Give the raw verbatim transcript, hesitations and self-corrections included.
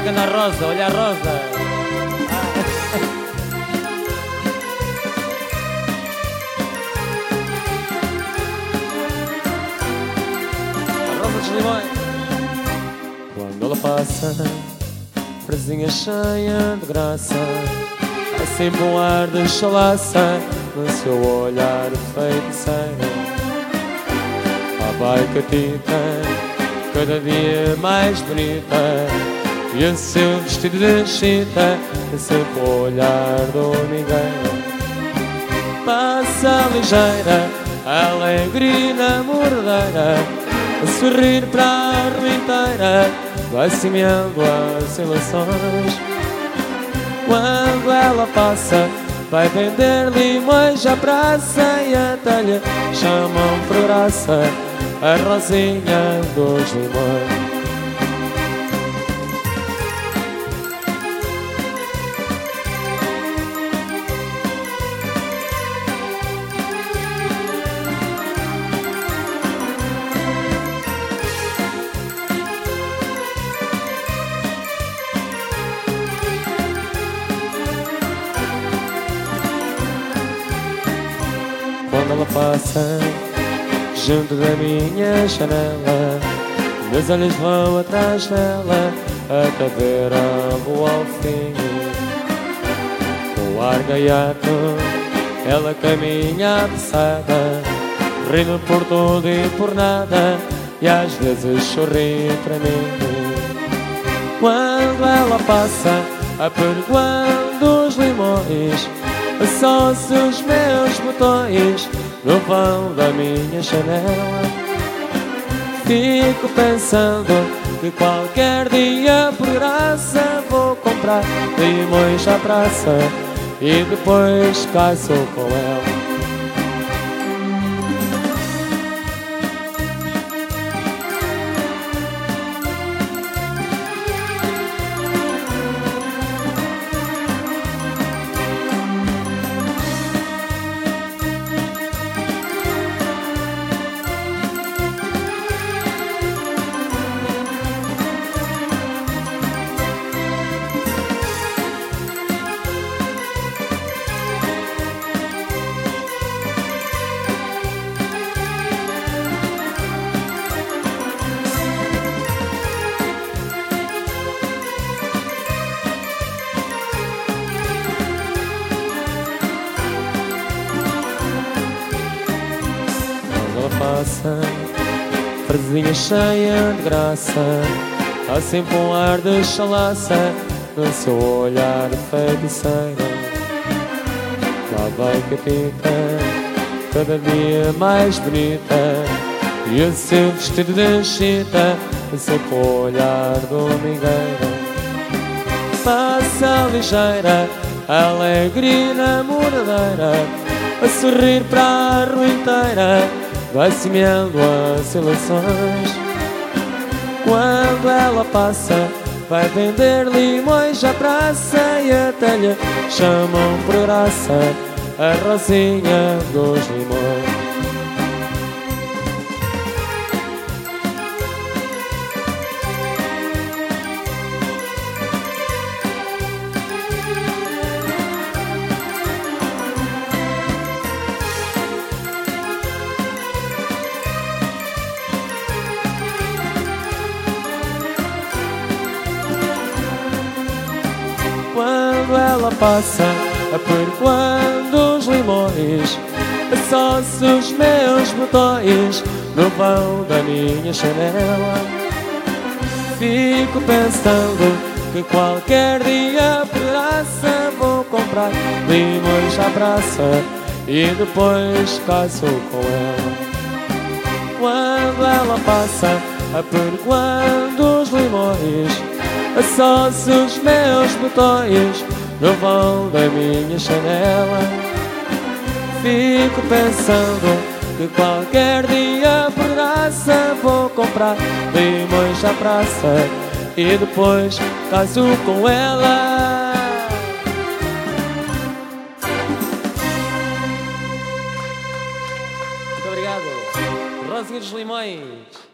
que anda a Rosa, olha a Rosa. A Rosa dos Limões. Quando ela passa, frasinha cheia de graça, há sempre um ar de chalaça no seu olhar feiticeiro. Lá vai Catita, cada dia mais bonita, e o seu vestido de chita é sempre o olhar do amigueiro. Passa ligeira, alegre na mordeira, a sorrir para a rua inteira, vai semeando as ilações. Quando ela passa, vai vender limões à praça, e até lhe chamam por graça a Rosinha dos Limões. Quando ela passa junto da minha janela, meus olhos vão atrás dela até ver a rua ao fim. Com ar gaiato ela caminha apressada, rindo por tudo e por nada, e às vezes sorri para mim. Quando ela passa apregoando os limões, só-se os meus botões no vão da minha janela. Fico pensando que qualquer dia por graça vou comprar limões à praça e depois caso com ela. Ela passa, frasinha cheia de graça, há sempre um ar de chalaça no seu olhar feiticeiro. Lá vai Catita, cada dia mais bonita, e o seu vestido de chita é sempre o olhar do amigueiro. Passa ligeira, alegre na mordeira, a sorrir para a rua inteira, vai semeando as ilações. Quando ela passa, vai vender limões à praça, e até lhe chamam por graça a Rosinha dos Limões. Quando ela passa apregoando os limões, só-se os meus botões no vão da minha janela. Fico pensando que qualquer dia por graça vou comprar limões à praça e depois caso com ela. Quando ela passa apregoando os limões, só-se os meus botões no vão da minha janela. Fico pensando que qualquer dia por graça vou comprar limões à praça e depois caso com ela. Muito obrigado. Rosinha dos Limões.